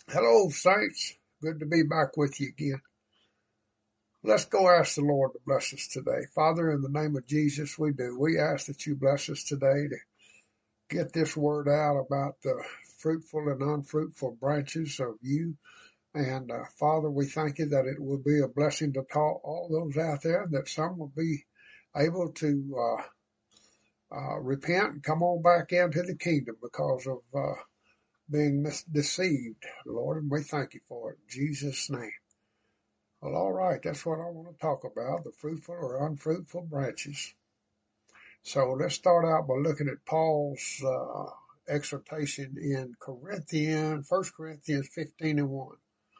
Hello, saints. Good to be back with you again. Let's go ask the Lord to bless us today. Father, in the name of Jesus, we do. We ask that you bless us today to get this word out about the fruitful and unfruitful branches of you. And Father, we thank you that it will be a blessing to taught all those out there, that some will be able to repent and come on back into the kingdom because of being deceived, Lord, and we thank you for it. In Jesus' name. Well, all right, that's what I want to talk about, the fruitful or unfruitful branches. So let's start out by looking at Paul's exhortation in 1 Corinthians 15:1.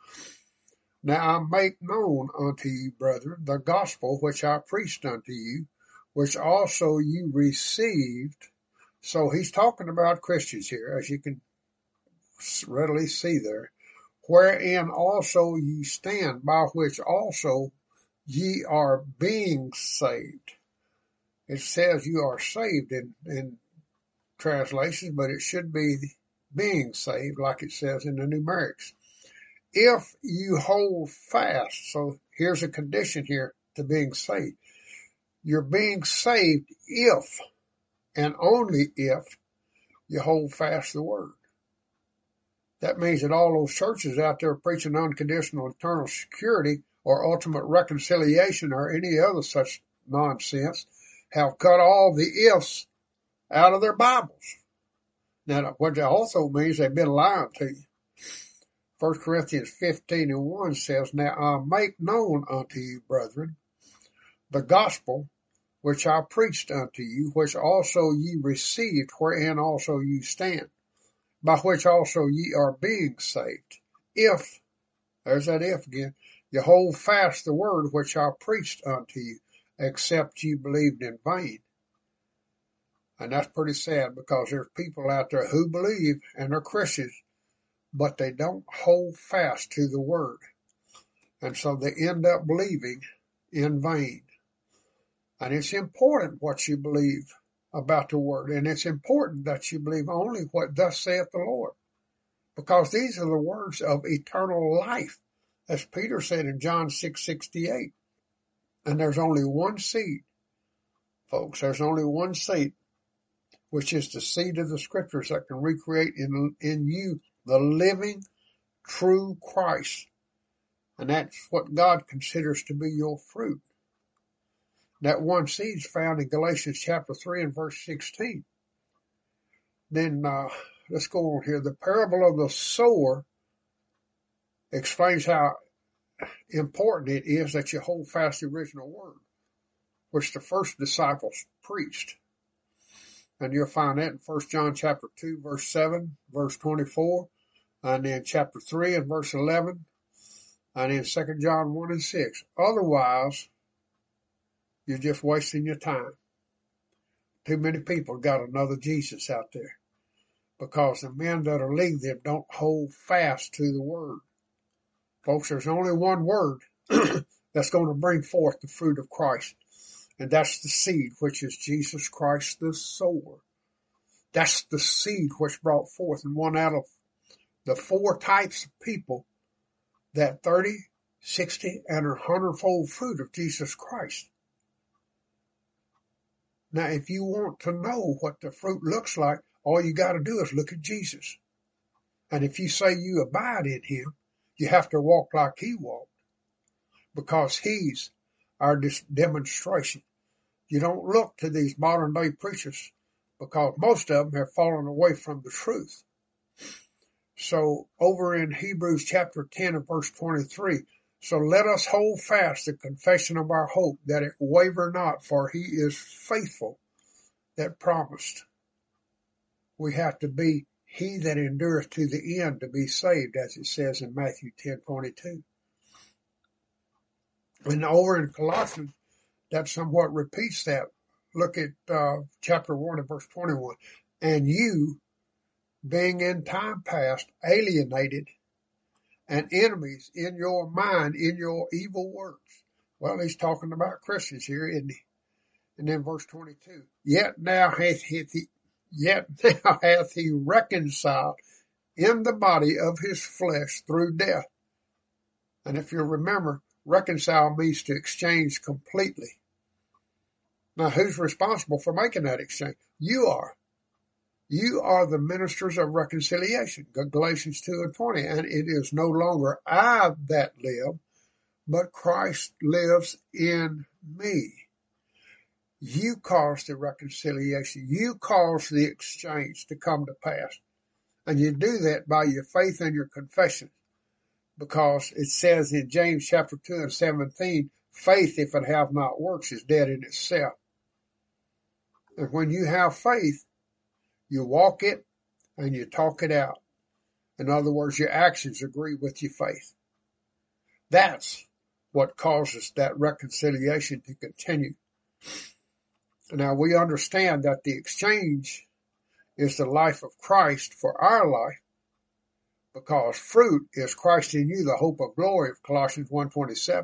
Now I make known unto you, brethren, the gospel which I preached unto you, which also you received. So he's talking about Christians here, as you can readily see there. Wherein also ye stand, by which also ye are being saved. It says you are saved in translations, but it should be being saved, like it says in the numerics. If you hold fast, so here's a condition here to being saved. You're being saved if, and only if, you hold fast the word. That means that all those churches out there preaching unconditional eternal security or ultimate reconciliation or any other such nonsense have cut all the ifs out of their Bibles. Now, what that also means they've been lying to you. 1 Corinthians 15:1 says, Now I make known unto you, brethren, the gospel which I preached unto you, which also ye received, wherein also ye stand, by which also ye are being saved. If, there's that if again, you hold fast the word which I preached unto you, except ye believed in vain. And that's pretty sad, because there's people out there who believe and are Christians, but they don't hold fast to the word. And so they end up believing in vain. And it's important what you believe about the word. And it's important that you believe only what thus saith the Lord. Because these are the words of eternal life, as Peter said in John 6:68. And there's only one seed, folks. There's only one seed, which is the seed of the scriptures that can recreate in you the living, true Christ. And that's what God considers to be your fruit. That one seed is found in Galatians chapter 3 and verse 16. Then let's go on here. The parable of the sower explains how important it is that you hold fast the original word, which the first disciples preached. And you'll find that in 1 John chapter 2, verse 7, verse 24, and then chapter 3 and verse 11, and then 2 John 1 and 6. Otherwise, you're just wasting your time. Too many people got another Jesus out there, because the men that are leading them don't hold fast to the word. Folks, there's only one word that's going to bring forth the fruit of Christ. And that's the seed, which is Jesus Christ the sower. That's the seed which brought forth, and one out of the four types of people, that 30, 60, and 100-fold fruit of Jesus Christ. Now, if you want to know what the fruit looks like, all you got to do is look at Jesus. And if you say you abide in him, you have to walk like he walked, because he's our demonstration. You don't look to these modern day preachers, because most of them have fallen away from the truth. So over in Hebrews chapter 10 and verse 23, so let us hold fast the confession of our hope, that it waver not, for he is faithful that promised. We have to be he that endureth to the end to be saved, as it says in Matthew 10:22. And over in Colossians, that somewhat repeats that. Look at chapter 1 and verse 21. And you, being in time past alienated and enemies in your mind, in your evil works. Well, he's talking about Christians here, isn't he? And then verse 22. Yet now hath he reconciled in the body of his flesh through death. And if you remember, reconcile means to exchange completely. Now, who's responsible for making that exchange? You are. You are the ministers of reconciliation, Galatians 2:20. And it is no longer I that live, but Christ lives in me. You caused the reconciliation. You caused the exchange to come to pass. And you do that by your faith and your confession. Because it says in James chapter 2:17, faith, if it have not works, is dead in itself. And when you have faith, you walk it and you talk it out. In other words, your actions agree with your faith. That's what causes that reconciliation to continue. Now, we understand that the exchange is the life of Christ for our life, because fruit is Christ in you, the hope of glory of Colossians 1:27.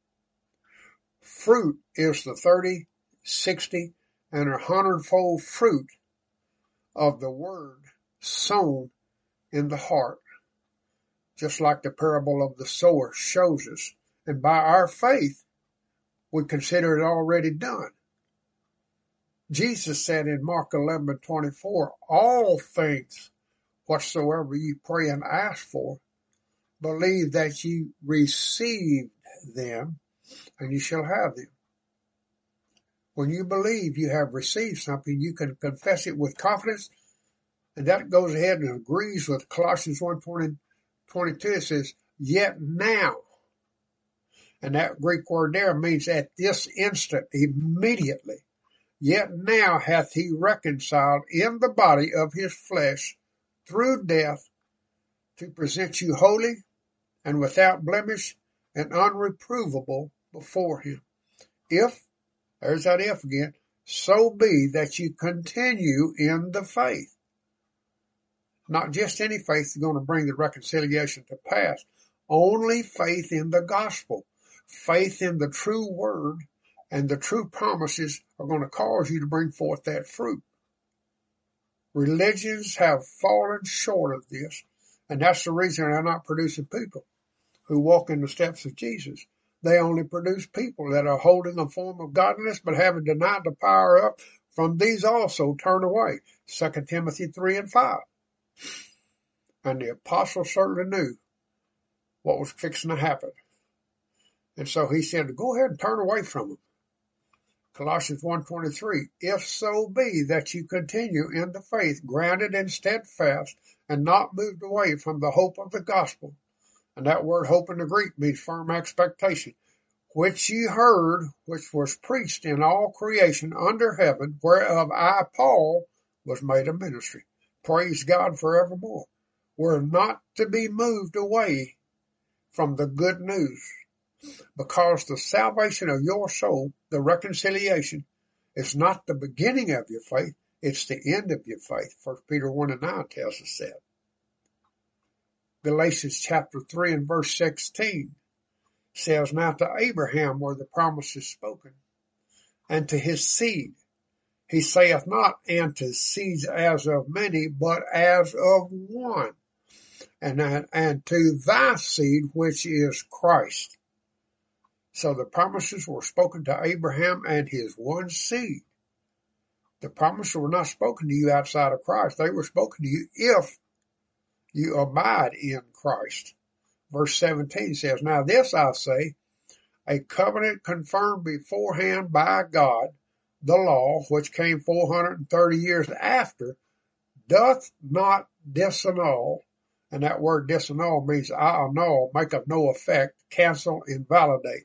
Fruit is the 30, 60, and 100-fold fruit of the word sown in the heart, just like the parable of the sower shows us. And by our faith, we consider it already done. Jesus said in Mark 11:24, all things whatsoever you pray and ask for, believe that you received them, and you shall have them. When you believe you have received something, you can confess it with confidence, and that goes ahead and agrees with Colossians 1:22. It says, yet now. And that Greek word there means at this instant, immediately. Yet now hath he reconciled in the body of his flesh through death to present you holy and without blemish and unreprovable before him. If, there's that if again, so be that you continue in the faith. Not just any faith is going to bring the reconciliation to pass. Only faith in the gospel. Faith in the true word and the true promises are going to cause you to bring forth that fruit. Religions have fallen short of this, and that's the reason they're not producing people who walk in the steps of Jesus. They only produce people that are holding a form of godliness, but having denied the power up, from these also turn away. 2 Timothy 3:5. And the apostle certainly knew what was fixing to happen. And so he said, go ahead and turn away from them. Colossians 1:23, if so be that you continue in the faith, grounded and steadfast, and not moved away from the hope of the gospel. And that word hope in the Greek means firm expectation, which ye heard, which was preached in all creation under heaven, whereof I, Paul, was made a ministry. Praise God forevermore. We're not to be moved away from the good news, because the salvation of your soul, the reconciliation, is not the beginning of your faith, it's the end of your faith. 1 Peter 1:9 tells us that. Galatians chapter 3 and verse 16 says, now to Abraham were the promises spoken, and to his seed. He saith not, and to seeds as of many, but as of one, and to thy seed, which is Christ. So the promises were spoken to Abraham and his one seed. The promises were not spoken to you outside of Christ. They were spoken to you if you abide in Christ. Verse 17 says, now this I say, a covenant confirmed beforehand by God, the law, which came 430 years after, doth not disannul. And that word disannul means I annul, make of no effect, cancel, invalidate.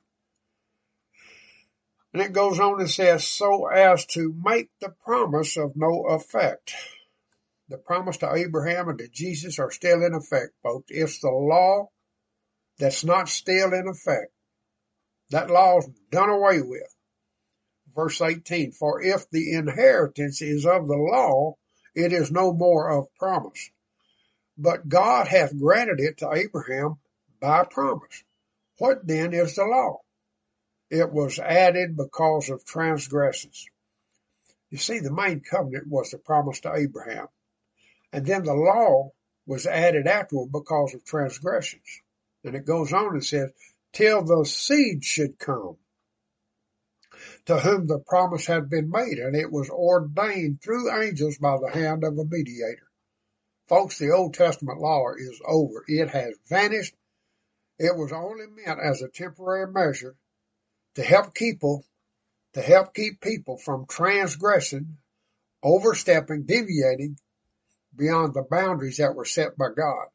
And it goes on and says, so as to make the promise of no effect. The promise to Abraham and to Jesus are still in effect, folks. It's the law that's not still in effect. That law's done away with. Verse 18, for if the inheritance is of the law, it is no more of promise. But God hath granted it to Abraham by promise. What then is the law? It was added because of transgressions. You see, the main covenant was the promise to Abraham. And then the law was added afterward because of transgressions. And it goes on and says, till the seed should come, to whom the promise had been made, and it was ordained through angels by the hand of a mediator. Folks, the Old Testament law is over. It has vanished. It was only meant as a temporary measure to help keep people from transgressing, overstepping, deviating beyond the boundaries that were set by God.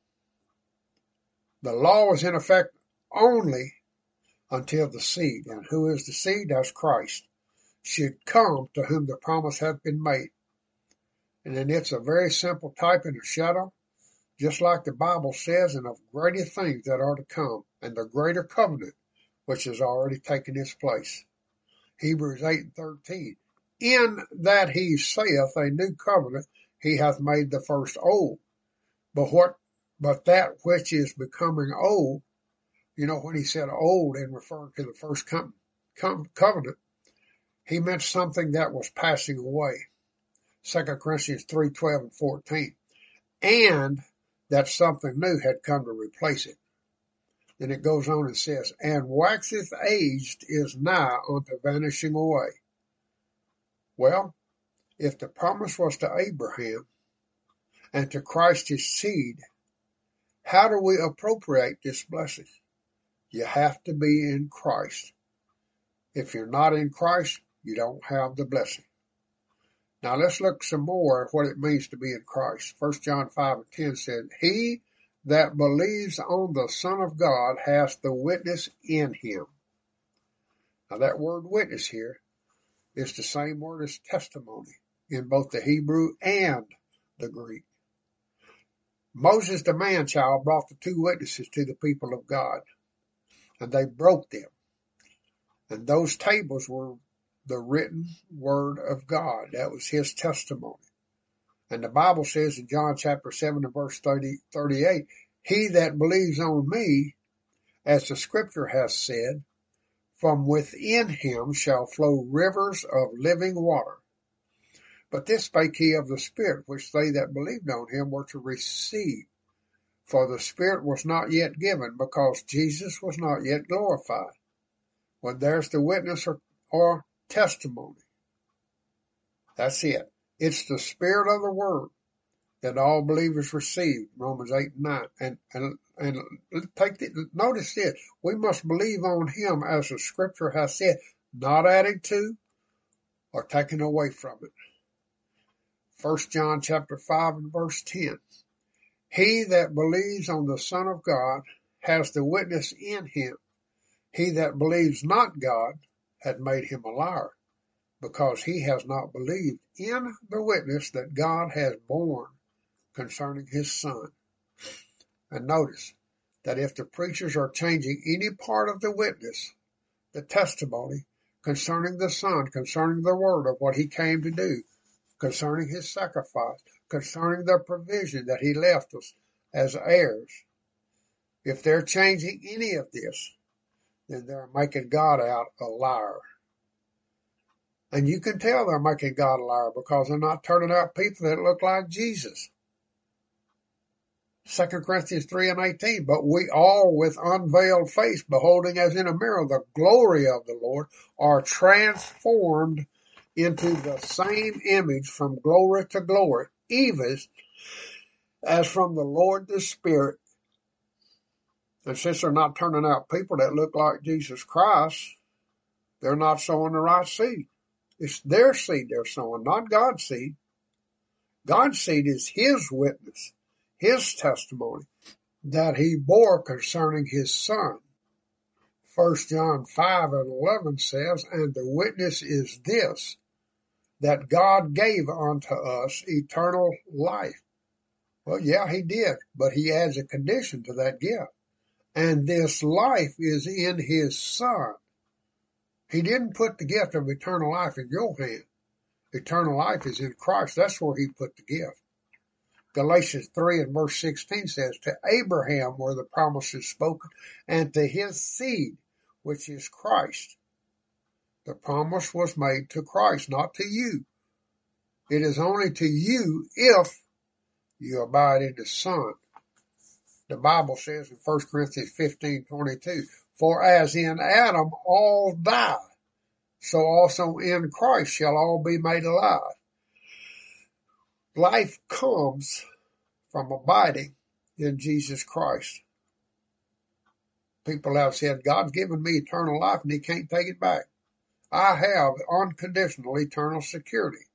The law was in effect only until the seed, and who is the seed? That's Christ, should come, to whom the promise hath been made. And then it's a very simple type and a shadow, just like the Bible says, and of greater things that are to come, and the greater covenant which has already taken its place. Hebrews 8:13. In that he saith a new covenant, he hath made the first old. But that which is becoming old, when he said old and referring to the first covenant, he meant something that was passing away. 2 Corinthians 3:12 and 14. And that something new had come to replace it. Then it goes on and says, and waxeth aged is nigh unto vanishing away. Well, if the promise was to Abraham and to Christ his seed, how do we appropriate this blessing? You have to be in Christ. If you're not in Christ, you don't have the blessing. Now let's look some more at what it means to be in Christ. 1 John 5:10 said, he that believes on the Son of God has the witness in him. Now that word witness here is the same word as testimony in both the Hebrew and the Greek. Moses, the man-child, brought the two witnesses to the people of God, and they broke them. And those tables were the written word of God. That was his testimony. And the Bible says in John chapter 7 and verse 38, he that believes on me, as the scripture has said, from within him shall flow rivers of living water. But this spake he of the Spirit, which they that believed on him were to receive. For the Spirit was not yet given, because Jesus was not yet glorified. When there's the witness or testimony, that's it. It's the Spirit of the Word that all believers receive, Romans 8 and 9. And notice this, we must believe on him as the scripture has said, not adding to or taking away from it. 1 John chapter 5 and verse 10. He that believes on the Son of God has the witness in him. He that believes not God hath made him a liar, because he has not believed in the witness that God has borne concerning his Son. And notice that if the preachers are changing any part of the witness, the testimony concerning the Son, concerning the Word of what he came to do, concerning his sacrifice, concerning the provision that he left us as heirs, if they're changing any of this, then they're making God out a liar. And you can tell they're making God a liar because they're not turning out people that look like Jesus. 2 Corinthians 3:18, but we all with unveiled face, beholding as in a mirror the glory of the Lord, are transformed into the same image from glory to glory, even as from the Lord the Spirit. And since they're not turning out people that look like Jesus Christ, they're not sowing the right seed. It's their seed they're sowing, not God's seed. God's seed is his witness, his testimony that he bore concerning his Son. 1 John 5 and 11 says, and the witness is this, that God gave unto us eternal life. Well, yeah, he did, but he adds a condition to that gift. And this life is in his Son. He didn't put the gift of eternal life in your hand. Eternal life is in Christ. That's where he put the gift. Galatians 3 and verse 16 says, to Abraham were the promises spoken, and to his seed, which is Christ. The promise was made to Christ, not to you. It is only to you if you abide in the Son. The Bible says in 1 Corinthians 15:22, for as in Adam all die, so also in Christ shall all be made alive. Life comes from abiding in Jesus Christ. People have said, God's given me eternal life and he can't take it back. I have unconditional eternal security.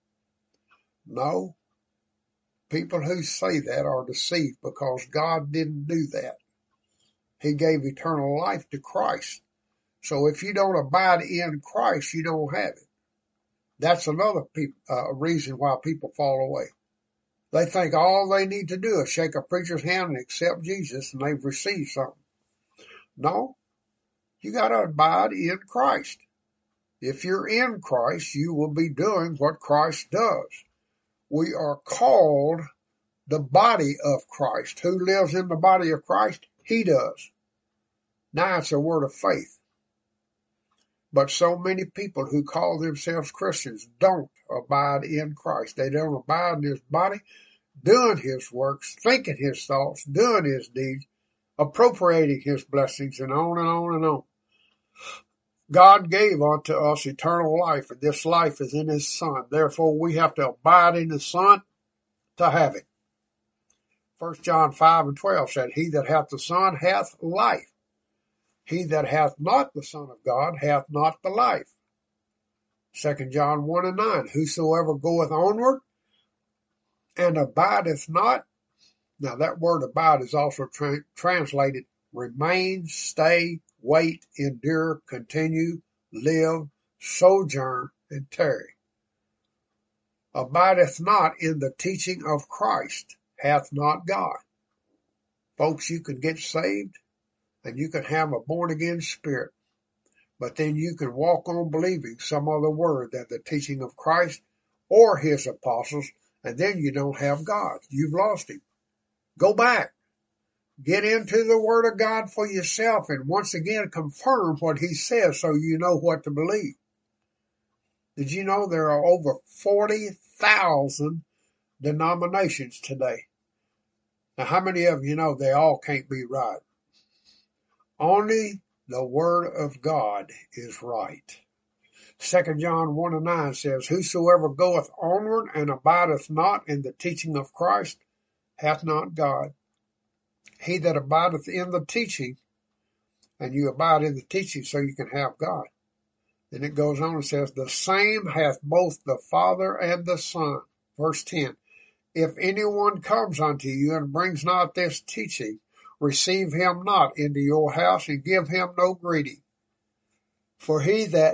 No, people who say that are deceived because God didn't do that. He gave eternal life to Christ. So if you don't abide in Christ, you don't have it. That's another reason why people fall away. They think all they need to do is shake a preacher's hand and accept Jesus and they've received something. No, you got to abide in Christ. If you're in Christ, you will be doing what Christ does. We are called the body of Christ. Who lives in the body of Christ? He does. Now it's a word of faith. But so many people who call themselves Christians don't abide in Christ. They don't abide in his body, doing his works, thinking his thoughts, doing his deeds, appropriating his blessings, and on and on and on. God gave unto us eternal life, and this life is in his Son. Therefore, we have to abide in the Son to have it. 1 John 5:12 said, he that hath the Son hath life. He that hath not the Son of God hath not the life. 2 John 1:9, whosoever goeth onward and abideth not. Now that word abide is also translated remain, stay, wait, endure, continue, live, sojourn, and tarry. Abideth not in the teaching of Christ hath not God. Folks, you can get saved and you can have a born-again spirit, but then you can walk on believing some other word than the teaching of Christ or his apostles, and then you don't have God. You've lost him. Go back. Get into the Word of God for yourself and once again confirm what he says so you know what to believe. Did you know there are over 40,000 denominations today? Now, how many of you know they all can't be right? Only the Word of God is right. 2 John 1:9 says, whosoever goeth onward and abideth not in the teaching of Christ hath not God. He that abideth in the teaching, and you abide in the teaching so you can have God. Then it goes on and says, the same hath both the Father and the Son. Verse 10, if anyone comes unto you and brings not this teaching, receive him not into your house and give him no greeting. For he that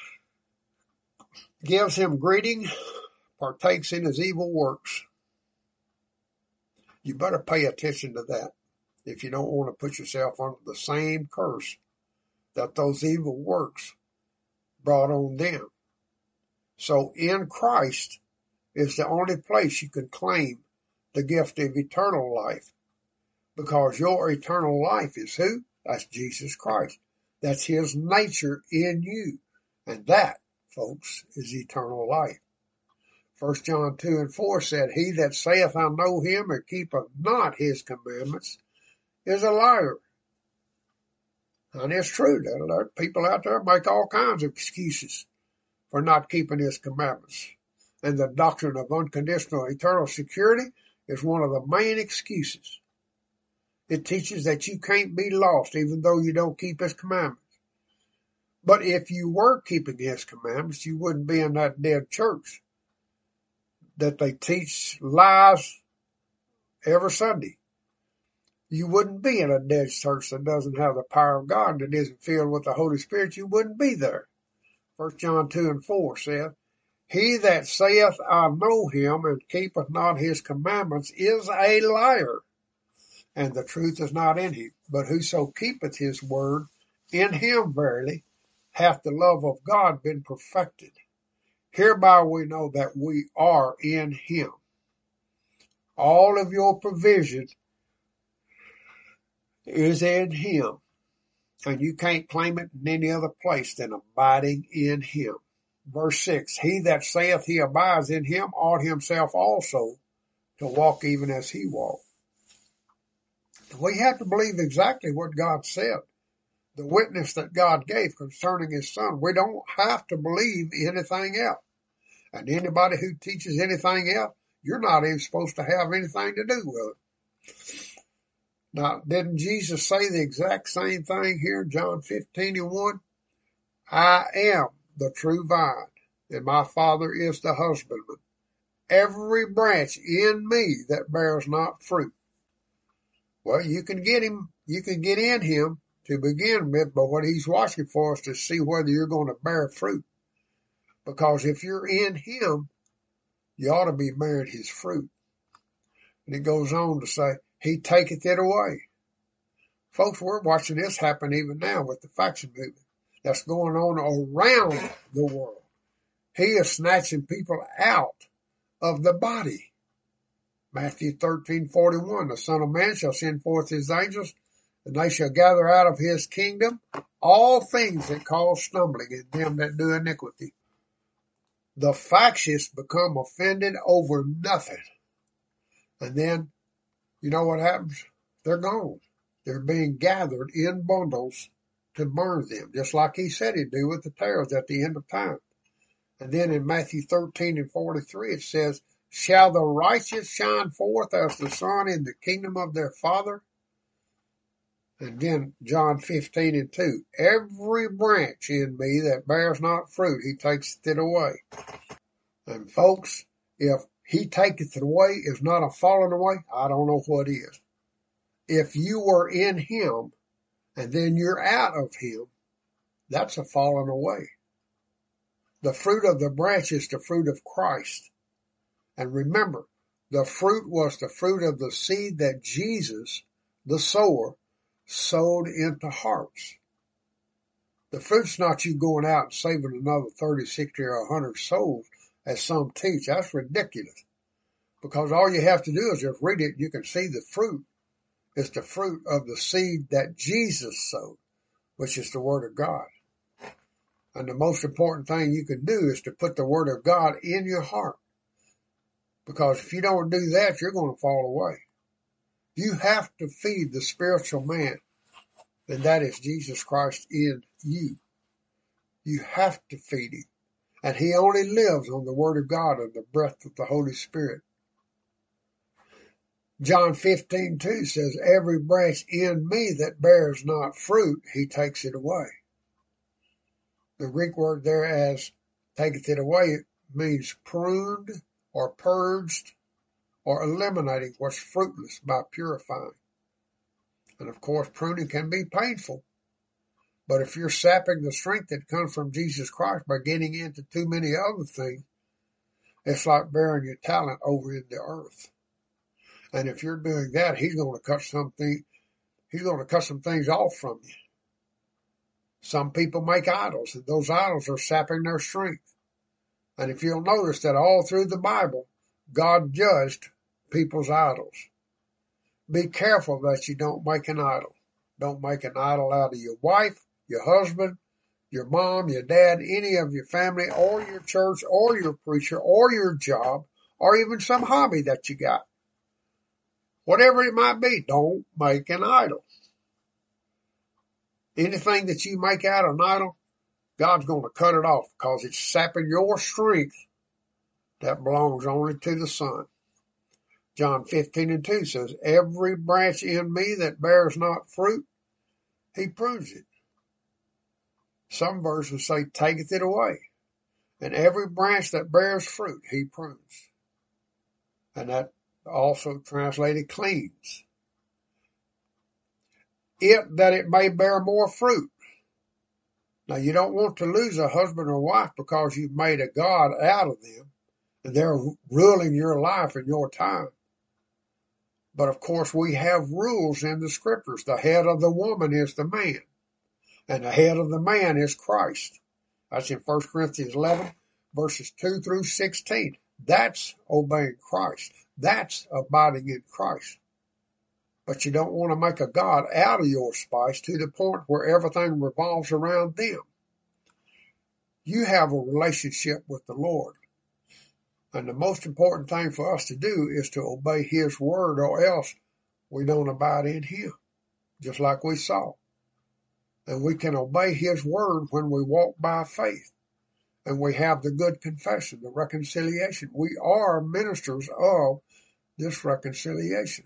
gives him greeting partakes in his evil works. You better pay attention to that if you don't want to put yourself under the same curse that those evil works brought on them. So in Christ is the only place you can claim the gift of eternal life, because your eternal life is who? That's Jesus Christ. That's his nature in you. And that, folks, is eternal life. 1 John 2:4 said, he that saith, I know him, and keepeth not his commandments, is a liar. And it's true. There are people out there make all kinds of excuses for not keeping his commandments. And the doctrine of unconditional eternal security is one of the main excuses. It teaches that you can't be lost even though you don't keep his commandments. But if you were keeping his commandments, you wouldn't be in that dead church that they teach lies every Sunday. You wouldn't be in a dead church that doesn't have the power of God, that isn't filled with the Holy Spirit. You wouldn't be there. 1 John 2:4 says, he that saith, I know him, and keepeth not his commandments, is a liar, and the truth is not in him. But whoso keepeth his word, in him verily hath the love of God been perfected. Hereby we know that we are in him. All of your provision is in him, and you can't claim it in any other place than abiding in him. Verse 6, he that saith he abides in him ought himself also to walk even as he walked. We have to believe exactly what God said, the witness that God gave concerning his son. We don't have to believe anything else. And anybody who teaches anything else, you're not even supposed to have anything to do with it. Now, didn't Jesus say the exact same thing here in John 15:1? I am the true vine, and my Father is the husbandman. Every branch in me that bears not fruit. Well, you can get in him to begin with, but what he's watching for is to see whether you're going to bear fruit. Because if you're in him, you ought to be bearing his fruit. And it goes on to say, he taketh it away. Folks, we're watching this happen even now with the faction movement that's going on around the world. He is snatching people out of the body. Matthew 13:41, the Son of Man shall send forth his angels, and they shall gather out of his kingdom all things that cause stumbling in them that do iniquity. The factious become offended over nothing. And then, you know what happens? They're gone. They're being gathered in bundles to burn them, just like he said he'd do with the tares at the end of time. And then in Matthew 13:43, it says, shall the righteous shine forth as the sun in the kingdom of their Father? And then John 15:2, every branch in me that bears not fruit, he takes it away. And folks, if he taketh it away is not a falling away, I don't know what is. If you were in him and then you're out of him, that's a falling away. The fruit of the branch is the fruit of Christ. And remember, the fruit was the fruit of the seed that Jesus, the sower, sowed into hearts. The fruit's not you going out and saving another 30, 60, or 100 souls, as some teach. That's ridiculous. Because all you have to do is just read it, and you can see the fruit. It's the fruit of the seed that Jesus sowed, which is the Word of God. And the most important thing you can do is to put the Word of God in your heart. Because if you don't do that, you're going to fall away. You have to feed the spiritual man, and that is Jesus Christ in you. You have to feed him. And he only lives on the Word of God and the breath of the Holy Spirit. John 15:2 says, every branch in me that bears not fruit, he takes it away. The Greek word there as taketh it away means pruned or purged or eliminating what's fruitless by purifying. And of course, pruning can be painful. But if you're sapping the strength that comes from Jesus Christ by getting into too many other things, it's like burying your talent over in the earth. And if you're doing that, he's going to cut some things off from you. Some people make idols, and those idols are sapping their strength. And if you'll notice that all through the Bible, God judged people's idols. Be careful that you don't make an idol. Don't make an idol out of your wife, your husband, your mom, your dad, any of your family, or your church, or your preacher, or your job, or even some hobby that you got. Whatever it might be, don't make an idol. Anything that you make out of an idol, God's going to cut it off because it's sapping your strength that belongs only to the Son. John 15:2 says, every branch in me that bears not fruit, he prunes it. Some versions say, taketh it away. And every branch that bears fruit, he prunes. And that also translated cleans. That it may bear more fruit. Now, you don't want to lose a husband or wife because you've made a god out of them, and they're ruling your life and your time. But of course, we have rules in the scriptures. The head of the woman is the man, and the head of the man is Christ. That's in 1 Corinthians 11, verses 2 through 16. That's obeying Christ. That's abiding in Christ. But you don't want to make a god out of your spouse to the point where everything revolves around them. You have a relationship with the Lord. And the most important thing for us to do is to obey his word, or else we don't abide in him, just like we saw. And we can obey his word when we walk by faith and we have the good confession, the reconciliation. We are ministers of this reconciliation.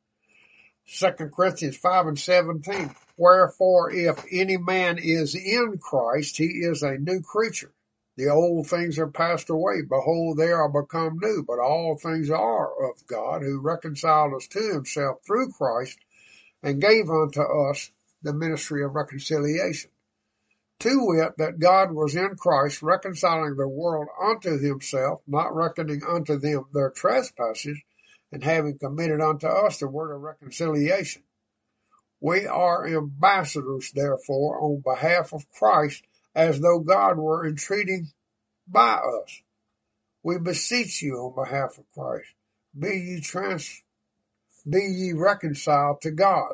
2 Corinthians 5:17, wherefore if any man is in Christ, he is a new creature. The old things are passed away. Behold, they are become new. But all things are of God, who reconciled us to himself through Christ, and gave unto us the ministry of reconciliation. To wit, that God was in Christ, reconciling the world unto himself, not reckoning unto them their trespasses, and having committed unto us the word of reconciliation. We are ambassadors, therefore, on behalf of Christ, as though God were entreating by us. We beseech you on behalf of Christ, be ye reconciled to God.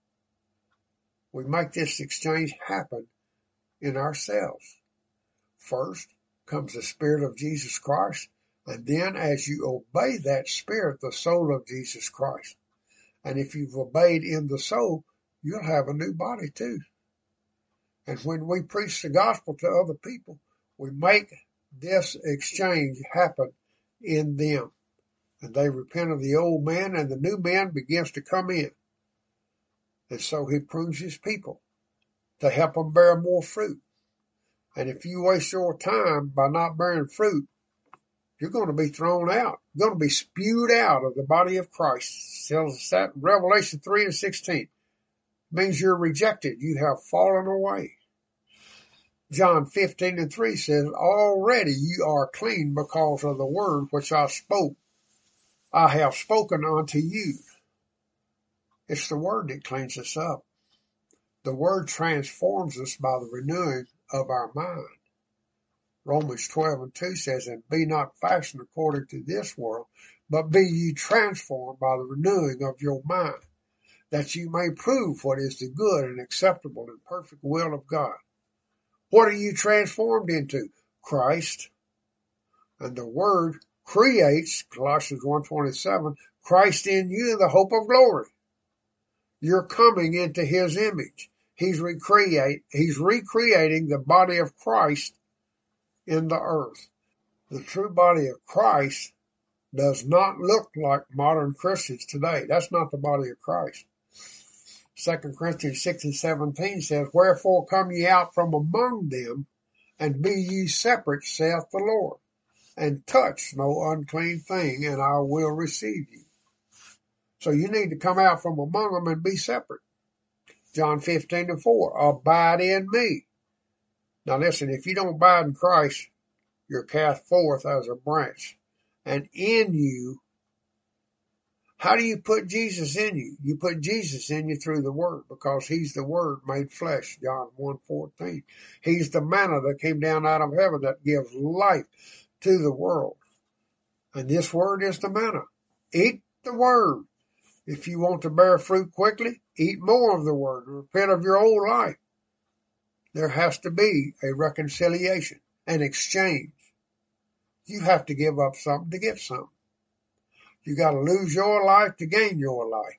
We make this exchange happen in ourselves. First comes the Spirit of Jesus Christ, and then as you obey that Spirit, the soul of Jesus Christ. And if you've obeyed in the soul, you'll have a new body too. And when we preach the gospel to other people, we make this exchange happen in them. And they repent of the old man, and the new man begins to come in. And so he prunes his people to help them bear more fruit. And if you waste your time by not bearing fruit, you're going to be thrown out. You're going to be spewed out of the body of Christ. It tells us that in Revelation 3:16. It means you're rejected. You have fallen away. John 15:3 says, already you are clean because of the word which I have spoken unto you. It's the word that cleans us up. The word transforms us by the renewing of our mind. Romans 12:2 says, and be not fashioned according to this world, but be ye transformed by the renewing of your mind, that you may prove what is the good and acceptable and perfect will of God. What are you transformed into? Christ. And the word creates, Colossians 1:27, Christ in you, the hope of glory. You're coming into his image. He's recreating the body of Christ in the earth. The true body of Christ does not look like modern Christians today. That's not the body of Christ. 2 Corinthians 6:17 says, wherefore come ye out from among them, and be ye separate, saith the Lord, and touch no unclean thing, and I will receive you. So you need to come out from among them and be separate. John 15:4, abide in me. Now listen, if you don't abide in Christ, you're cast forth as a branch. And in you, how do you put Jesus in you? You put Jesus in you through the word, because he's the word made flesh, John 1:14. He's the manna that came down out of heaven that gives life to the world. And this word is the manna. Eat the word. If you want to bear fruit quickly, eat more of the word. Repent of your old life. There has to be a reconciliation, an exchange. You have to give up something to get something. You got to lose your life to gain your life.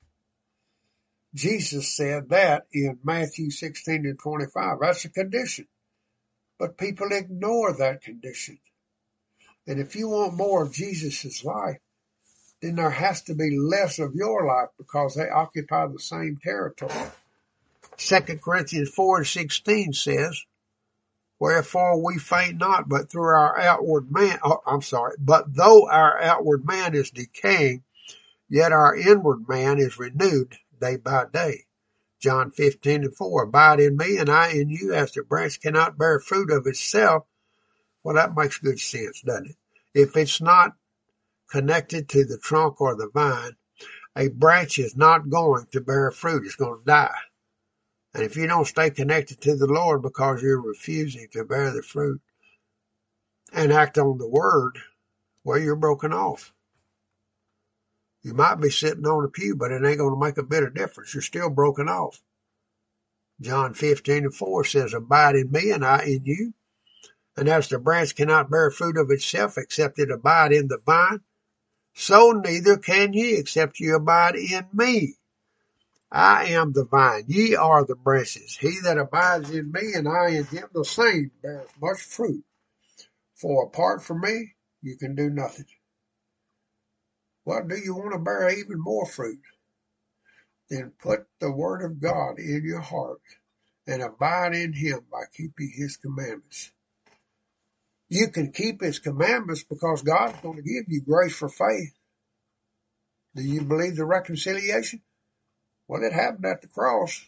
Jesus said that in Matthew 16:25. That's a condition. But people ignore that condition. And if you want more of Jesus' life, then there has to be less of your life, because they occupy the same territory. 2 Corinthians 4:16 says, wherefore we faint not, but though our outward man is decaying, yet our inward man is renewed day by day. John 15:4, abide in me and I in you, as the branch cannot bear fruit of itself. Well, that makes good sense, doesn't it? If it's not connected to the trunk or the vine, a branch is not going to bear fruit. It's going to die. And if you don't stay connected to the Lord because you're refusing to bear the fruit and act on the word, well, you're broken off. You might be sitting on a pew, but it ain't going to make a bit of difference. You're still broken off. John 15:4 says, abide in me and I in you, And as the branch cannot bear fruit of itself except it abide in the vine, so neither can ye except ye abide in me. I am the vine, ye are the branches. He that abides in me and I in him, the same bears much fruit. For apart from me, you can do nothing. Well, do you want to bear even more fruit? Then put the word of God in your heart and abide in him by keeping his commandments. You can keep his commandments because God's going to give you grace for faith. Do you believe the reconciliation? Well, it happened at the cross.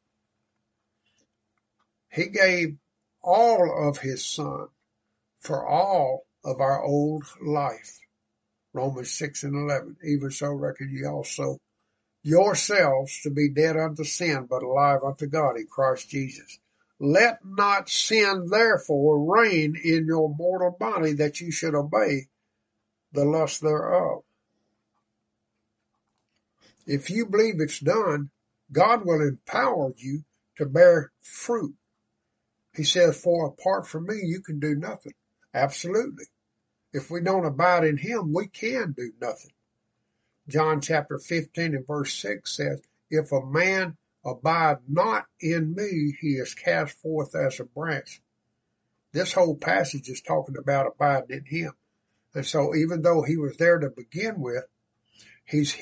He gave all of his son for all of our old life. Romans 6:11. Even so reckon ye also yourselves to be dead unto sin, but alive unto God in Christ Jesus. Let not sin therefore reign in your mortal body, that you should obey the lust thereof. If you believe it's done, God will empower you to bear fruit. He says, for apart from me, you can do nothing. Absolutely. If we don't abide in him, we can do nothing. John chapter 15 and verse 6 says, if a man abide not in me, he is cast forth as a branch. This whole passage is talking about abiding in him. And so even though he was there to begin with, he's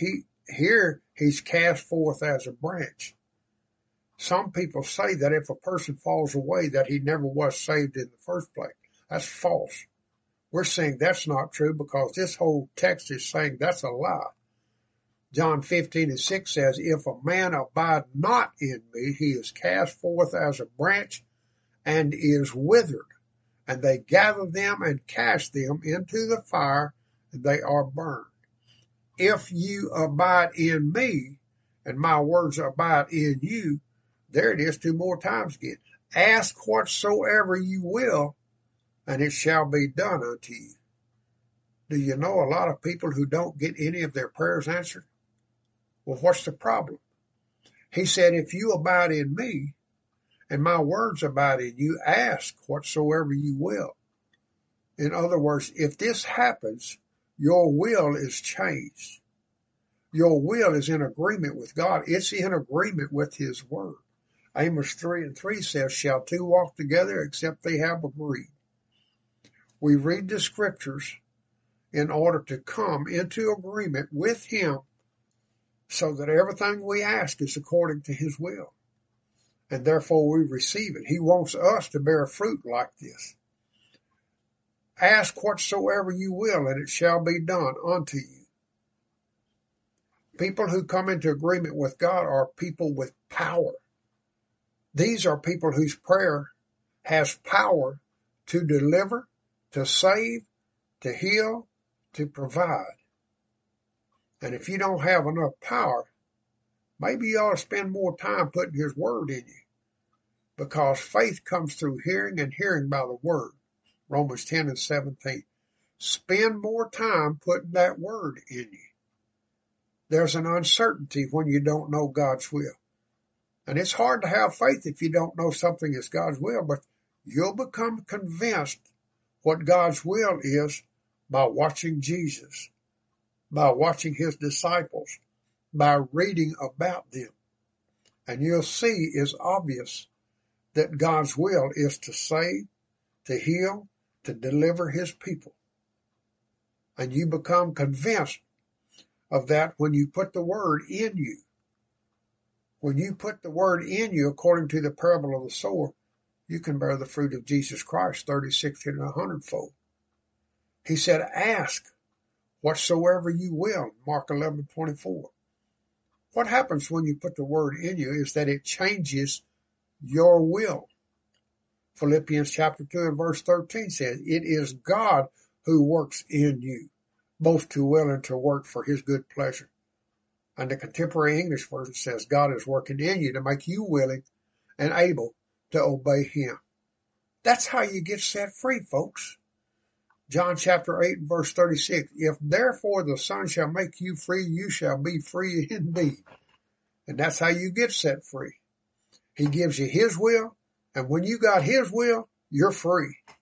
cast forth as a branch. Some people say that if a person falls away, that he never was saved in the first place. That's false. We're saying that's not true because this whole text is saying that's a lie. John 15:6 says, if a man abide not in me, he is cast forth as a branch and is withered, and they gather them and cast them into the fire, and they are burned. If you abide in me, and my words abide in you, there it is 2 more times again. Ask whatsoever you will, and it shall be done unto you. Do you know a lot of people who don't get any of their prayers answered? Well, what's the problem? He said, if you abide in me and my words abide in you, ask whatsoever you will. In other words, if this happens, your will is changed. Your will is in agreement with God. It's in agreement with his word. Amos 3:3 says, shall 2 walk together except they have agreed? We read the scriptures in order to come into agreement with him, so that everything we ask is according to his will. And therefore we receive it. He wants us to bear fruit like this. Ask whatsoever you will, and it shall be done unto you. People who come into agreement with God are people with power. These are people whose prayer has power to deliver, to save, to heal, to provide. And if you don't have enough power, maybe you ought to spend more time putting his word in you, because faith comes through hearing, and hearing by the word. Romans 10:17. Spend more time putting that word in you. There's an uncertainty when you don't know God's will. And it's hard to have faith if you don't know something is God's will, but you'll become convinced what God's will is by watching Jesus, by watching his disciples, by reading about them. And you'll see it's obvious that God's will is to save, to heal, to deliver his people. And you become convinced of that when you put the word in you. When you put the word in you, according to the parable of the sower, you can bear the fruit of Jesus Christ 30, 60, and 100-fold. He said, ask whatsoever you will, Mark 11:24. What happens when you put the word in you is that it changes your will. Philippians chapter 2 and verse 13 says, it is God who works in you, both to will and to work for his good pleasure. And the contemporary English version says, God is working in you to make you willing and able to obey him. That's how you get set free, folks. John chapter 8 and verse 36, if therefore the Son shall make you free, you shall be free indeed. And that's how you get set free. He gives you his will, and when you got his will, you're free.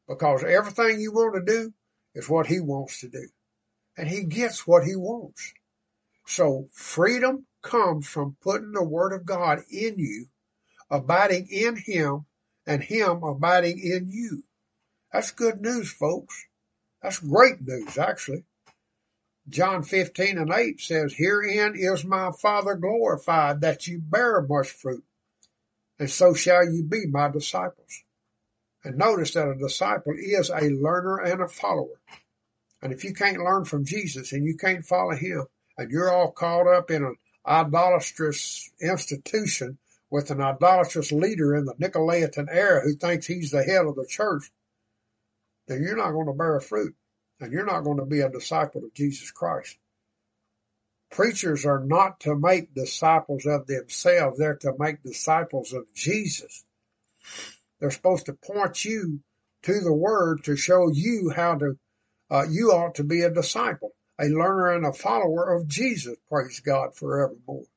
because everything you want to do is what he wants to do. And he gets what he wants. So freedom comes from putting the word of God in you, abiding in him, and him abiding in you. That's good news, folks. That's great news, actually. John 15:8 says, "Herein is my Father glorified, that you bear much fruit, and so shall you be my disciples." And notice that a disciple is a learner and a follower. And if you can't learn from Jesus and you can't follow him, and you're all caught up in an idolatrous institution with an idolatrous leader in the Nicolaitan era who thinks he's the head of the church, then you're not going to bear fruit, and you're not going to be a disciple of Jesus Christ. Preachers are not to make disciples of themselves. They're to make disciples of Jesus. They're supposed to point you to the word to show you how to, you ought to be a disciple, a learner and a follower of Jesus. Praise God forevermore.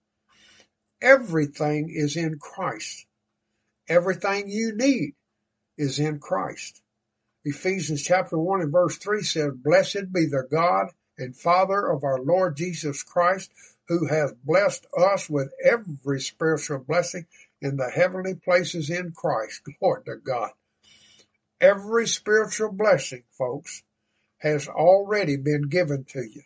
Everything is in Christ. Everything you need is in Christ. Ephesians chapter 1 and verse 3 says, "Blessed be the God and Father of our Lord Jesus Christ, who has blessed us with every spiritual blessing in the heavenly places in Christ." Glory to God. Every spiritual blessing, folks, has already been given to you.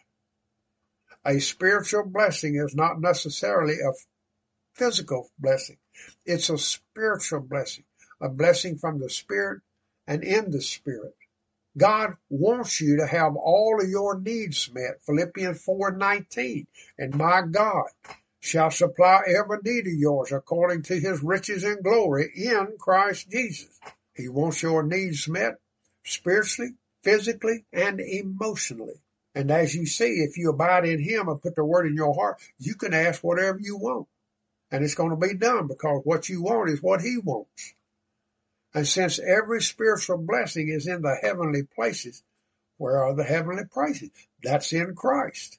A spiritual blessing is not necessarily a physical blessing. It's a spiritual blessing, a blessing from the Spirit and in the Spirit. God wants you to have all of your needs met. Philippians 4:19, "And my God shall supply every need of yours according to his riches and glory in Christ Jesus." He wants your needs met spiritually, physically, and emotionally. And as you see, if you abide in him and put the word in your heart, you can ask whatever you want. And it's going to be done, because what you want is what he wants. And since every spiritual blessing is in the heavenly places, where are the heavenly places? That's in Christ.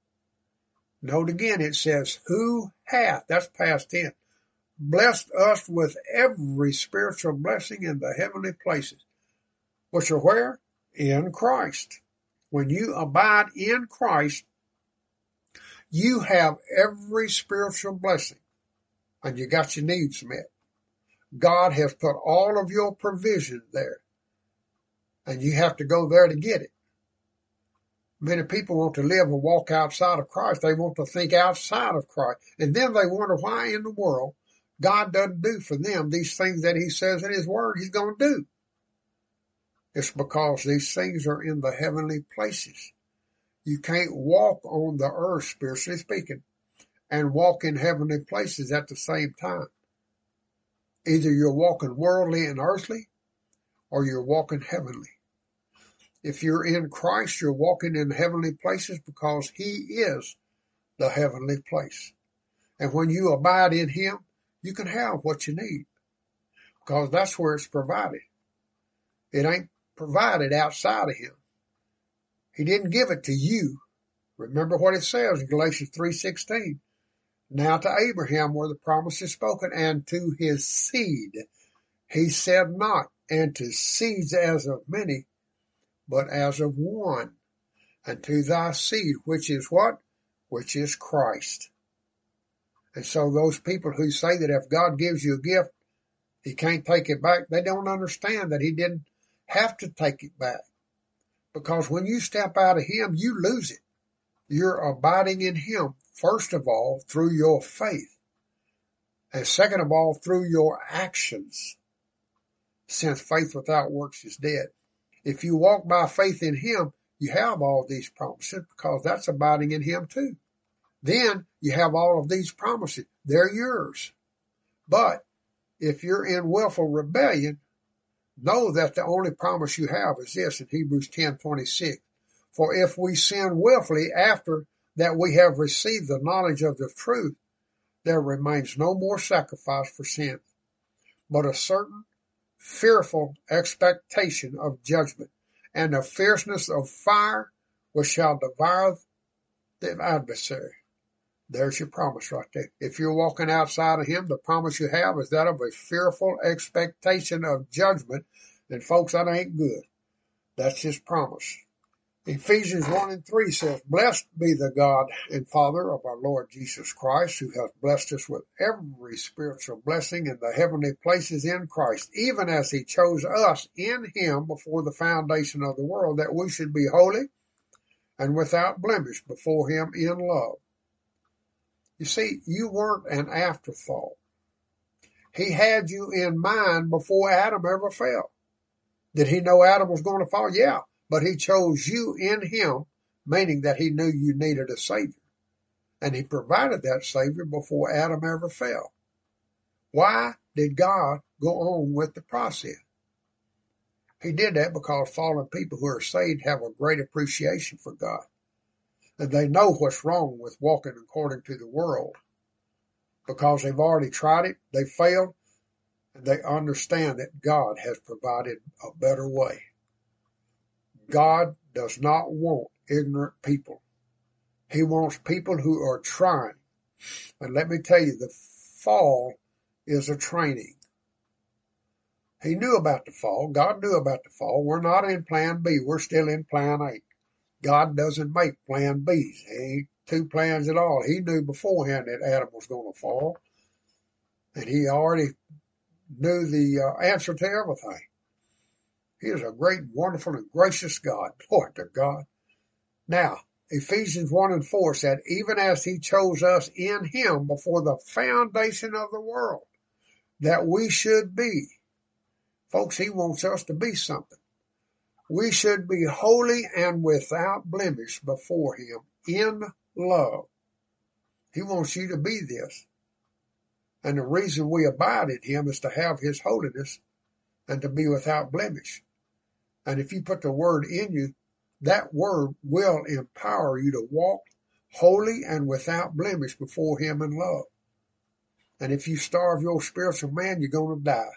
Note again, it says, "Who hath," that's past tense, "blessed us with every spiritual blessing in the heavenly places," which are where? In Christ. When you abide in Christ, you have every spiritual blessing, and you got your needs met. God has put all of your provision there, and you have to go there to get it. Many people want to live and walk outside of Christ. They want to think outside of Christ, and then they wonder why in the world God doesn't do for them these things that he says in his word he's going to do. It's because these things are in the heavenly places. You can't walk on the earth, spiritually speaking, and walk in heavenly places at the same time. Either you're walking worldly and earthly, or you're walking heavenly. If you're in Christ, you're walking in heavenly places because he is the heavenly place. And when you abide in him, you can have what you need, because that's where it's provided. It ain't provided outside of him. He didn't give it to you. Remember what it says in Galatians 3:16. "Now to Abraham were the promises spoken, and to his seed. He said not, and to seeds as of many, but as of one. And to thy seed," which is what? Which is Christ. And so those people who say that if God gives you a gift, he can't take it back, they don't understand that he didn't have to take it back. Because when you step out of him, you lose it. You're abiding in him, first of all, through your faith. And second of all, through your actions. Since faith without works is dead. If you walk by faith in him, you have all these promises, because that's abiding in him too. Then you have all of these promises. They're yours. But if you're in willful rebellion, know that the only promise you have is this in Hebrews 10:26. "For if we sin willfully after that we have received the knowledge of the truth, there remains no more sacrifice for sin, but a certain fearful expectation of judgment, and a fierceness of fire which shall devour the adversary." There's your promise right there. If you're walking outside of him, the promise you have is that of a fearful expectation of judgment And folks, that ain't good. That's his promise. Ephesians 1:3 says, "Blessed be the God and Father of our Lord Jesus Christ, who hath blessed us with every spiritual blessing in the heavenly places in Christ, even as he chose us in him before the foundation of the world, that we should be holy and without blemish before him in love." You see, you weren't an afterthought. He had you in mind before Adam ever fell. Did he know Adam was going to fall? Yeah. But he chose you in him, meaning that he knew you needed a Savior. And he provided that Savior before Adam ever fell. Why did God go on with the process? He did that because fallen people who are saved have a great appreciation for God. And they know what's wrong with walking according to the world. Because they've already tried it, they failed, and they understand that God has provided a better way. God does not want ignorant people. He wants people who are trying. And let me tell you, the fall is a training. He knew about the fall. God knew about the fall. We're not in plan B. We're still in plan A. God doesn't make plan Bs. There ain't two plans at all. He knew beforehand that Adam was going to fall. And he already knew the answer to everything. He is a great, wonderful, and gracious God. Glory to God. Now, Ephesians 1:4 said, "Even as he chose us in him before the foundation of the world, that we should be." Folks, he wants us to be something. "We should be holy and without blemish before him in love." He wants you to be this. And the reason we abide in him is to have his holiness and to be without blemish. And if you put the word in you, that word will empower you to walk holy and without blemish before him in love. And if you starve your spiritual man, you're going to die.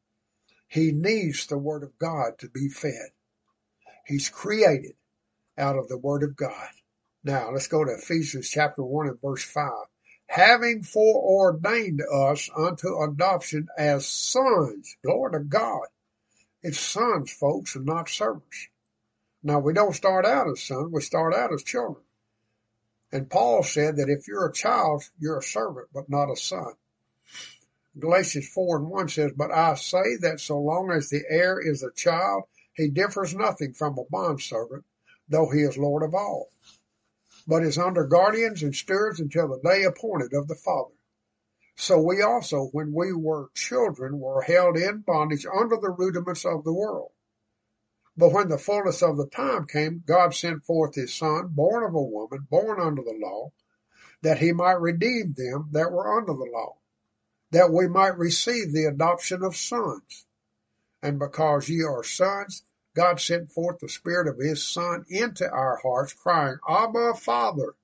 He needs the word of God to be fed. He's created out of the word of God. Now, let's go to Ephesians chapter 1 and verse 5. "Having foreordained us unto adoption as sons." Glory to God. It's sons, folks, and not servants. Now, we don't start out as sons. We start out as children. And Paul said that if you're a child, you're a servant, but not a son. Galatians 4:1 says, "But I say that so long as the heir is a child, he differs nothing from a bondservant, though he is Lord of all, but is under guardians and stewards until the day appointed of the Father. So we also, when we were children, were held in bondage under the rudiments of the world. But when the fullness of the time came, God sent forth his Son, born of a woman, born under the law, that he might redeem them that were under the law, that we might receive the adoption of sons. And because ye are sons, God sent forth the Spirit of his Son into our hearts, crying, Abba, Father.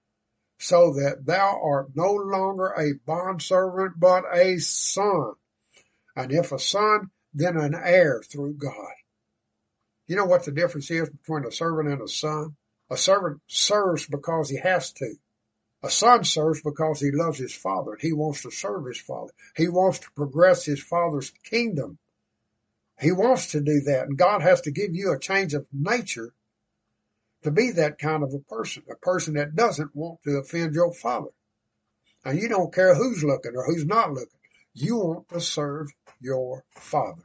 So that thou art no longer a bondservant, but a son. And if a son, then an heir through God." You know what the difference is between a servant and a son? A servant serves because he has to. A son serves because he loves his father. He wants to serve his father. He wants to progress his father's kingdom. He wants to do that. And God has to give you a change of nature to be that kind of a person that doesn't want to offend your father. And you don't care who's looking or who's not looking. You want to serve your father.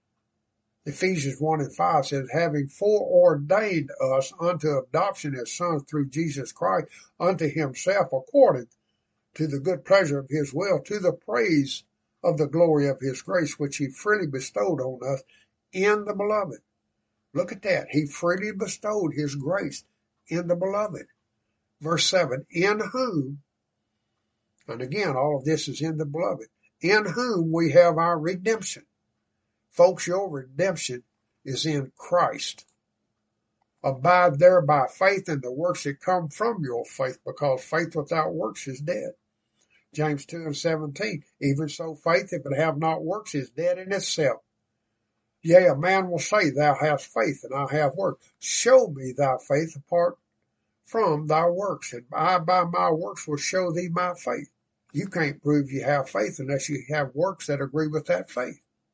Ephesians 1:5 says, "Having foreordained us unto adoption as sons through Jesus Christ unto himself, according to the good pleasure of his will, to the praise of the glory of his grace, which he freely bestowed on us in the beloved." Look at that. He freely bestowed his grace in the beloved. Verse 7, "In whom," and again, all of this is in the beloved, "in whom we have our redemption." Folks, your redemption is in Christ. Abide there by faith in the works that come from your faith, because faith without works is dead. James 2:17, "Even so faith, if it have not works, is dead in itself. Yea, a man will say, Thou hast faith, and I have works. Show me thy faith apart from thy works, and I by my works will show thee my faith." You can't prove you have faith unless you have works that agree with that faith.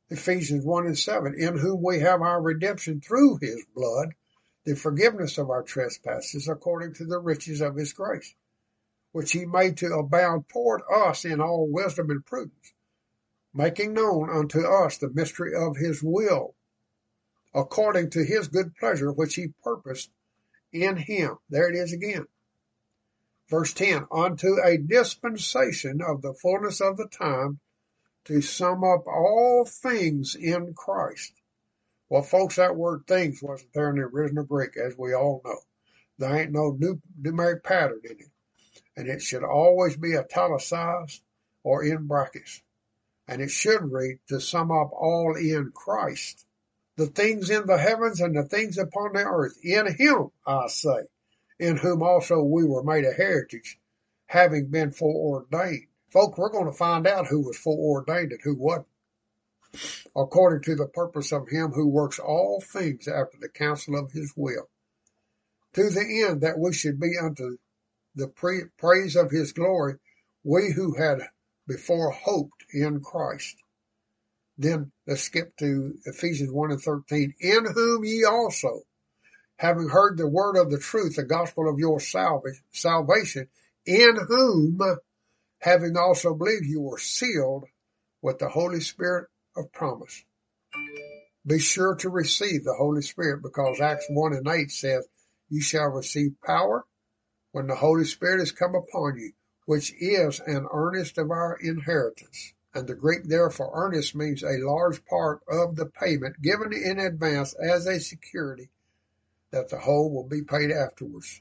Ephesians 1:7, in whom we have our redemption through his blood, the forgiveness of our trespasses according to the riches of his grace, which he made to abound toward us in all wisdom and prudence, making known unto us the mystery of his will, according to his good pleasure, which he purposed in him. There it is again. Verse 10, unto a dispensation of the fullness of the time, to sum up all things in Christ. Well, folks, that word things wasn't there in the original Greek, as we all know. There ain't no numeric pattern in it. And it should always be italicized or in brackets. And it should read, to sum up all in Christ. The things in the heavens and the things upon the earth, in him, I say, in whom also we were made a heritage, having been foreordained. Folks, we're going to find out who was foreordained and who wasn't, according to the purpose of him who works all things after the counsel of his will, to the end that we should be unto the praise of his glory, we who had before hoped in Christ. Then let's skip to Ephesians 1:13, in whom ye also, having heard the word of the truth, the gospel of your salvation, in whom, having also believed, you were sealed with the Holy Spirit of promise. Be sure to receive the Holy Spirit, because Acts 1:8 says, you shall receive power when the Holy Spirit has come upon you, which is an earnest of our inheritance. And the Greek there for earnest means a large part of the payment given in advance as a security that the whole will be paid afterwards.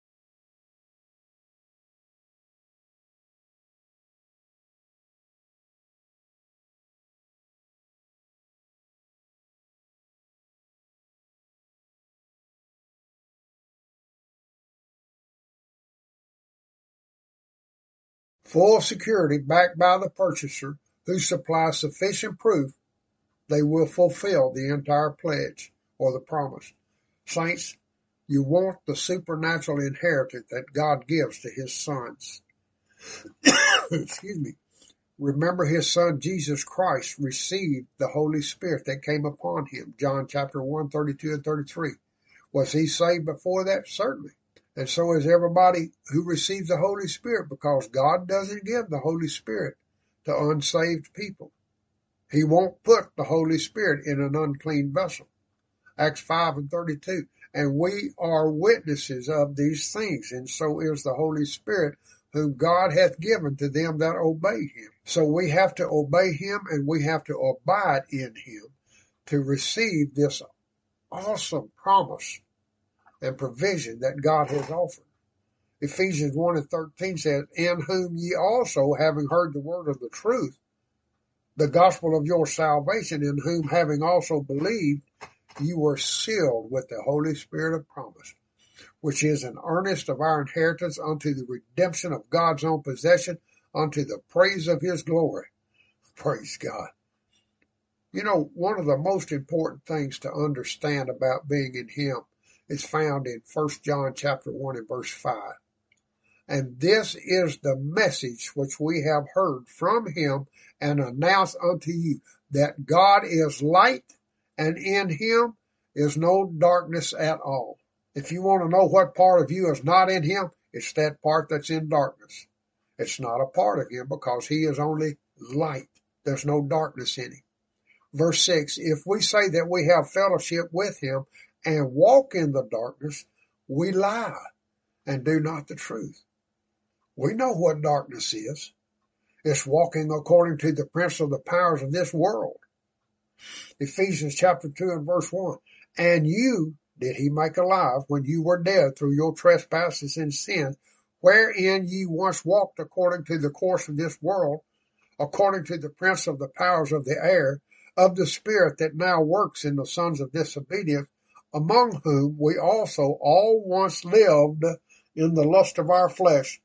Full security backed by the purchaser, who supplies sufficient proof they will fulfill the entire pledge or the promise. Saints, you want the supernatural inheritance that God gives to his sons. Excuse me. Remember, his son Jesus Christ received the Holy Spirit that came upon him. John chapter 1:32 and 33. Was he saved before that? Certainly. And so is everybody who receives the Holy Spirit, because God doesn't give the Holy Spirit to unsaved people. He won't put the Holy Spirit in an unclean vessel. Acts 5:32. And we are witnesses of these things, and so is the Holy Spirit, whom God hath given to them that obey him. So we have to obey him, and we have to abide in him to receive this awesome promise and provision that God has offered. Ephesians 1:13 says, in whom ye also, having heard the word of the truth, the gospel of your salvation, in whom having also believed, you were sealed with the Holy Spirit of promise, which is an earnest of our inheritance unto the redemption of God's own possession, unto the praise of his glory. Praise God. You know, one of the most important things to understand about being in him is found in 1 John chapter 1 and verse 5. And this is the message which we have heard from him and announced unto you, that God is light, and in him is no darkness at all. If you want to know what part of you is not in him, it's that part that's in darkness. It's not a part of him, because he is only light. There's no darkness in him. Verse 6, if we say that we have fellowship with him and walk in the darkness, we lie and do not the truth. We know what darkness is. It's walking according to the prince of the powers of this world. Ephesians chapter 2 and verse 1. And you did he make alive when you were dead through your trespasses and sins, wherein ye once walked according to the course of this world, according to the prince of the powers of the air, of the spirit that now works in the sons of disobedience, among whom we also all once lived in the lust of our flesh,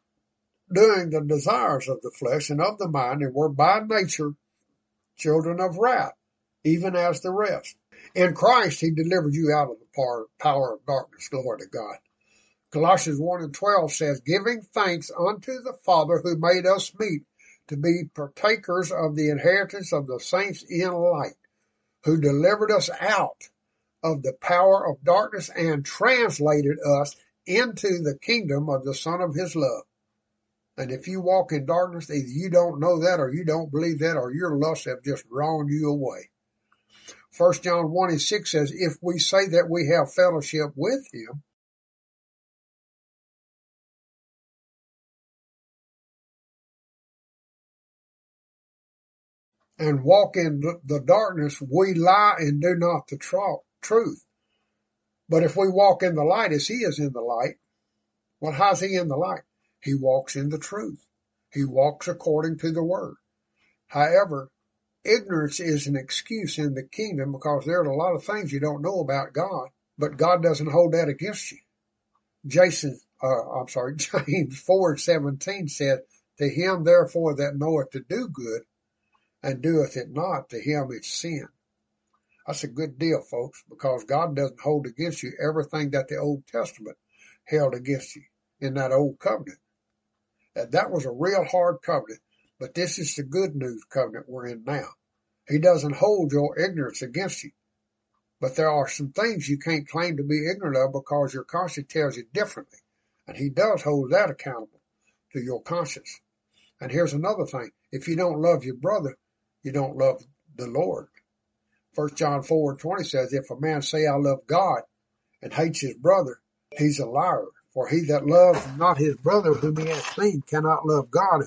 doing the desires of the flesh and of the mind, and were by nature children of wrath, even as the rest. In Christ, he delivered you out of the power of darkness. Glory to God. Colossians 1 and 12 says, giving thanks unto the Father who made us meet to be partakers of the inheritance of the saints in light, who delivered us out of the power of darkness and translated us into the kingdom of the Son of his love. And if you walk in darkness, either you don't know that, or you don't believe that, or your lusts have just drawn you away. 1 John 1:6 says, if we say that we have fellowship with him, and walk in the darkness, we lie and do not the truth. But if we walk in the light as he is in the light, well, how's he in the light? He walks in the truth. He walks according to the word. However, ignorance is an excuse in the kingdom because there are a lot of things you don't know about God, but God doesn't hold that against you. James 4:17 said, to him therefore that knoweth to do good and doeth it not, to him it's sin. That's a good deal, folks, because God doesn't hold against you everything that the Old Testament held against you in that old covenant. That was a real hard covenant, but this is the good news covenant we're in now. He doesn't hold your ignorance against you, but there are some things you can't claim to be ignorant of because your conscience tells you differently, and he does hold that accountable to your conscience. And here's another thing. If you don't love your brother, you don't love the Lord. 1 John 4:20 says, if a man say, I love God, and hates his brother, he's a liar. For he that loves not his brother whom he hath seen cannot love God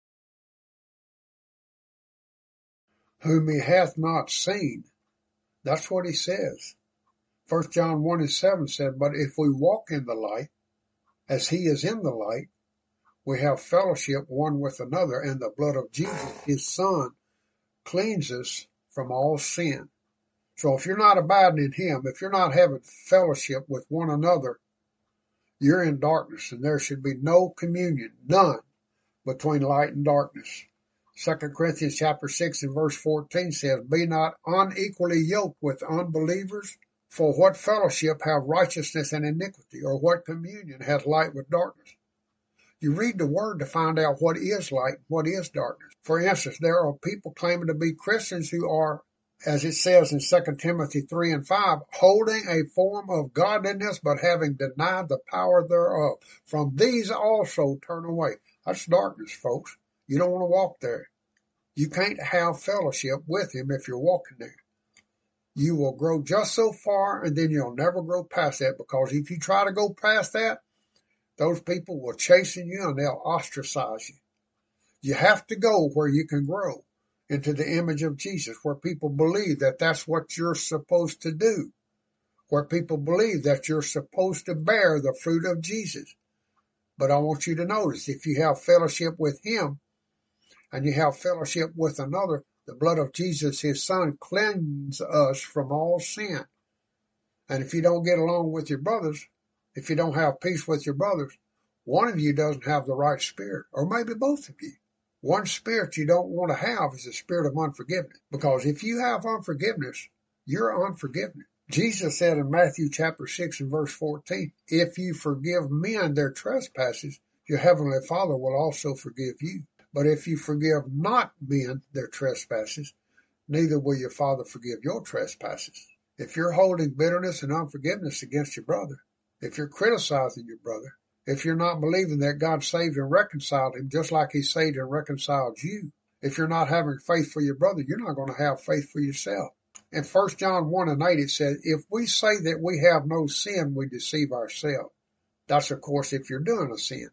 whom he hath not seen. That's what he says. 1 John 1:7 said, but if we walk in the light, as he is in the light, we have fellowship one with another, and the blood of Jesus, his Son, cleanses us from all sin. So if you're not abiding in him, if you're not having fellowship with one another, you're in darkness, and there should be no communion, none, between light and darkness. 2 Corinthians chapter 6 and verse 14 says, be not unequally yoked with unbelievers, for what fellowship have righteousness and iniquity, or what communion hath light with darkness? You read the word to find out what is light and what is darkness. For instance, there are people claiming to be Christians who are, as it says in 2 Timothy 3:5, holding a form of godliness, but having denied the power thereof. From these also turn away. That's darkness, folks. You don't want to walk there. You can't have fellowship with him if you're walking there. You will grow just so far, and then you'll never grow past that, because if you try to go past that, those people will chasten you and they'll ostracize you. You have to go where you can grow into the image of Jesus, where people believe that that's what you're supposed to do, where people believe that you're supposed to bear the fruit of Jesus. But I want you to notice, if you have fellowship with him and you have fellowship with another, the blood of Jesus, his Son, cleanses us from all sin. And if you don't get along with your brothers, if you don't have peace with your brothers, one of you doesn't have the right spirit, or maybe both of you. One spirit you don't want to have is the spirit of unforgiveness, because if you have unforgiveness, you're unforgiveness. Jesus said in Matthew chapter 6 and verse 14, if you forgive men their trespasses, your heavenly Father will also forgive you. But if you forgive not men their trespasses, neither will your Father forgive your trespasses. If you're holding bitterness and unforgiveness against your brother, if you're criticizing your brother, if you're not believing that God saved and reconciled him just like he saved and reconciled you, if you're not having faith for your brother, you're not going to have faith for yourself. In 1 John 1:8, it says, if we say that we have no sin, we deceive ourselves. That's, of course, if you're doing a sin.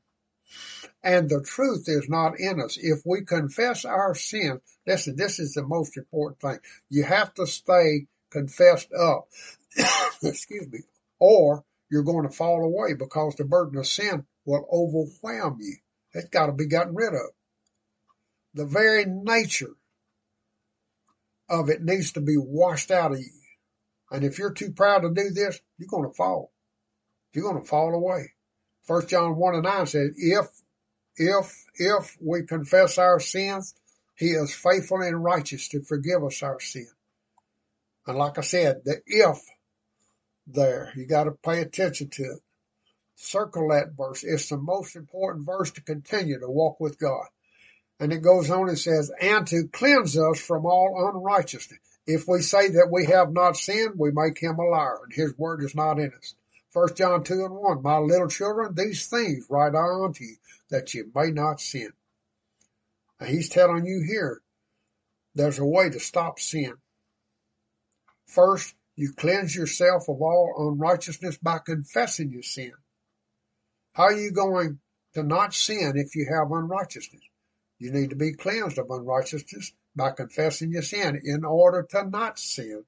And the truth is not in us. If we confess our sin, listen, this is the most important thing. You have to stay confessed up, excuse me, or you're going to fall away, because the burden of sin will overwhelm you. It's got to be gotten rid of. The very nature of it needs to be washed out of you. And if you're too proud to do this, you're going to fall. You're going to fall away. 1 John 1:9 says, if we confess our sins, he is faithful and righteous to forgive us our sin. And like I said, the if there, you got to pay attention to it. Circle that verse. It's the most important verse to continue to walk with God. And it goes on and says, and to cleanse us from all unrighteousness. If we say that we have not sinned, we make him a liar, and his word is not in us. 1 John 2:1, my little children, these things write I unto you, that you may not sin. And he's telling you here, there's a way to stop sin. First, you cleanse yourself of all unrighteousness by confessing your sin. How are you going to not sin if you have unrighteousness? You need to be cleansed of unrighteousness by confessing your sin in order to not sin.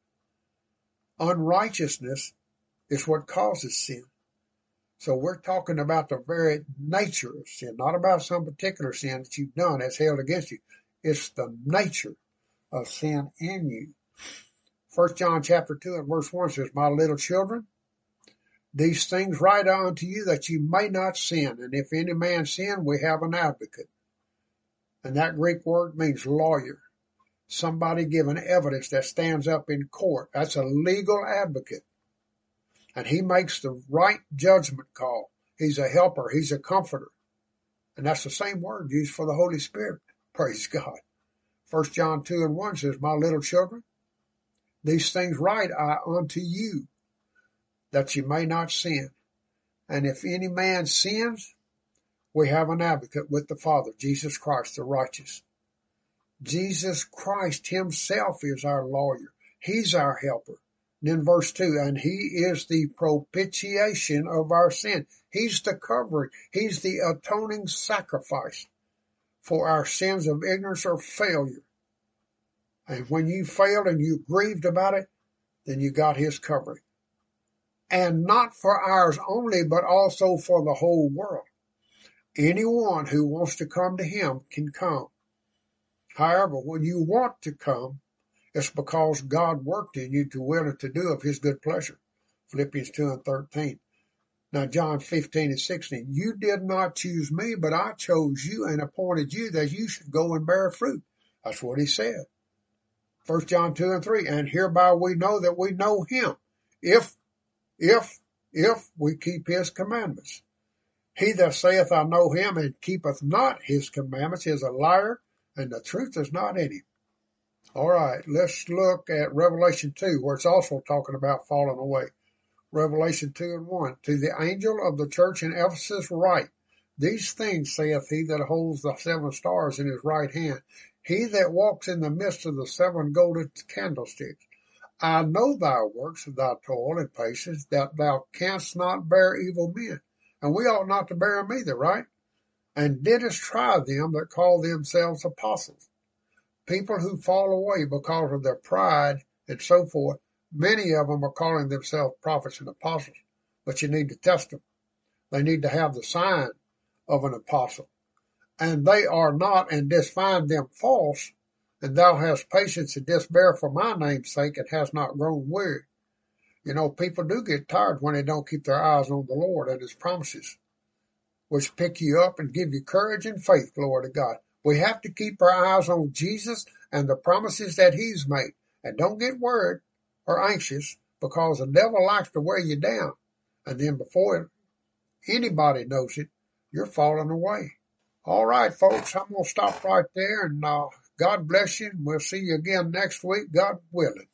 Unrighteousness is what causes sin. So we're talking about the very nature of sin, not about some particular sin that you've done that's held against you. It's the nature of sin in you. 1 John chapter 2 and verse 1 says, my little children, these things write I unto you that you may not sin. And if any man sin, we have an advocate. And that Greek word means lawyer. Somebody giving evidence that stands up in court. That's a legal advocate. And he makes the right judgment call. He's a helper. He's a comforter. And that's the same word used for the Holy Spirit. Praise God. 1 John 2:1 says, my little children, these things write I unto you, that you may not sin. And if any man sins, we have an advocate with the Father, Jesus Christ, the righteous. Jesus Christ himself is our lawyer. He's our helper. Then verse 2, and he is the propitiation of our sin. He's the covering. He's the atoning sacrifice for our sins of ignorance or failure. And when you failed and you grieved about it, then you got his covering. And not for ours only, but also for the whole world. Anyone who wants to come to him can come. However, when you want to come, it's because God worked in you to will and to do of his good pleasure. Philippians 2:13. Now John 15:16. You did not choose me, but I chose you and appointed you that you should go and bear fruit. That's what he said. 1 John 2:3. And hereby we know that we know him, if we keep his commandments. He that saith, I know him, and keepeth not his commandments is a liar, and the truth is not in him. All right, let's look at Revelation 2, where it's also talking about falling away. Revelation 2:1. To the angel of the church in Ephesus write, these things saith he that holds the 7 stars in his right hand, he that walks in the midst of the 7 golden candlesticks. I know thy works, thy toil and patience, that thou canst not bear evil men. And we ought not to bear them either, right? And didst try them that call themselves apostles. People who fall away because of their pride and so forth, many of them are calling themselves prophets and apostles. But you need to test them. They need to have the sign of an apostle. And they are not, and didst find them false, and thou hast patience and didst bear for my name's sake, and hast not grown weary. You know, people do get tired when they don't keep their eyes on the Lord and his promises, which pick you up and give you courage and faith, glory to God. We have to keep our eyes on Jesus and the promises that he's made. And don't get worried or anxious, because the devil likes to wear you down. And then before anybody knows it, you're falling away. All right, folks, I'm going to stop right there, and God bless you, and we'll see you again next week, God willing.